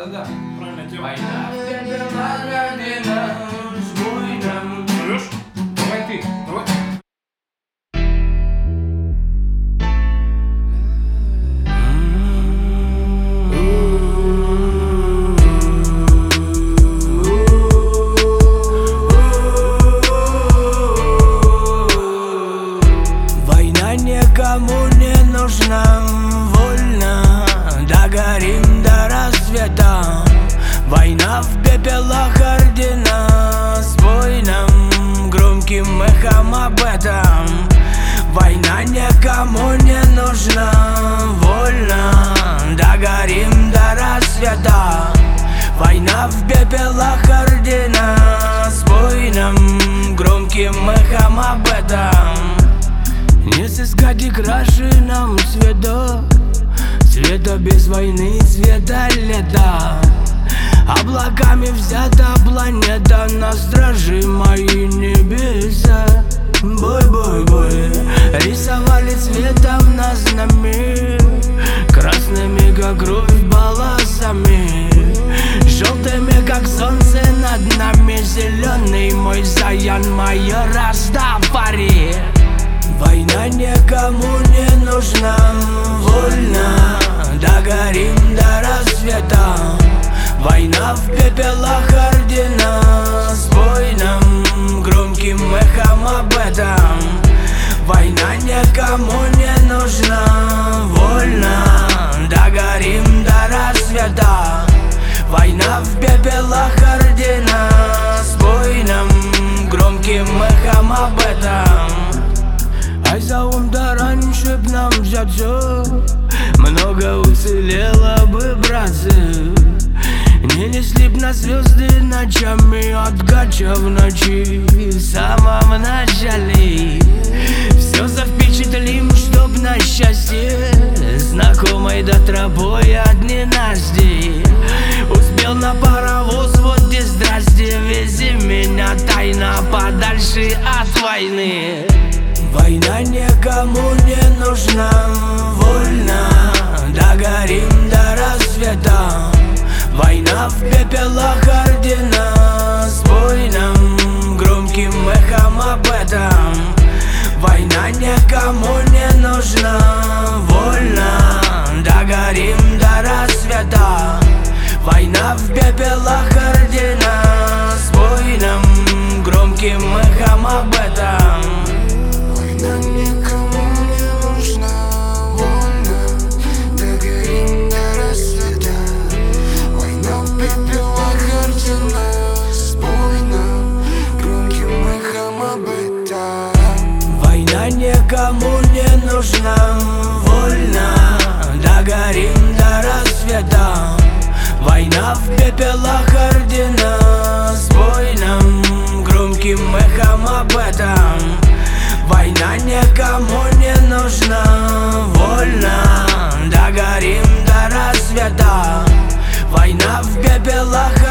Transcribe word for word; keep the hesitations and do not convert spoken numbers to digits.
Да-да-да, правильно тема. Война в пепелах родина с буйным. Слышь? Давай ты, давай. Война никому не нужна, вольно догорим до рассвета. Война в пепелах ордена, с воином громким эхом об этом. Война никому не нужна, вольно догорим до рассвета. Война в пепелах ордена, с воином громким эхом об этом. Не сыскать и краше нам цвета, цвета без войны, цвета лета. Облаками взята планета, на страже мои небеса. Бой-бой-бой, рисовали цветом на знамя, красными, как кровь, полосами, желтыми, как солнце над нами, зеленый мой Заян, мое Растафари. Война никому не нужна, вольно догорим до рассвета. Война в пепелах ордена, с воином громким эхом об этом. Война никому не нужна, вольно догорим до рассвета. Война в пепелах ордена, с воином громким эхом об этом. Ай, за ум-то раньше б нам взяться, много уцелело бы, братцы. Не несли б на звезды ночами, от гача в ночи в самом начале. Все завпечатлим, чтоб на счастье знакомой до тропой от ненастья. Успел на паровоз, вот и здрасте, вези меня тайно подальше от войны. Война никому не нужна, вольно догорим до рассвета. Война в пепелах ордена, с воином громким эхом об этом. Война никому не нужна, вольно догорим до рассвета. Война в пепелах ордена, с воином громким эхом об этом. Война никому не нужна, вольно догорим до рассвета. Война в пепелах ордена, с воином громким эхом об этом. Война никому не нужна, вольно догорим до рассвета. Война в пепелах ордена, с воином громким эхом об этом. Война никому не нужна, вольно догорим до рассвета. Война в пепелах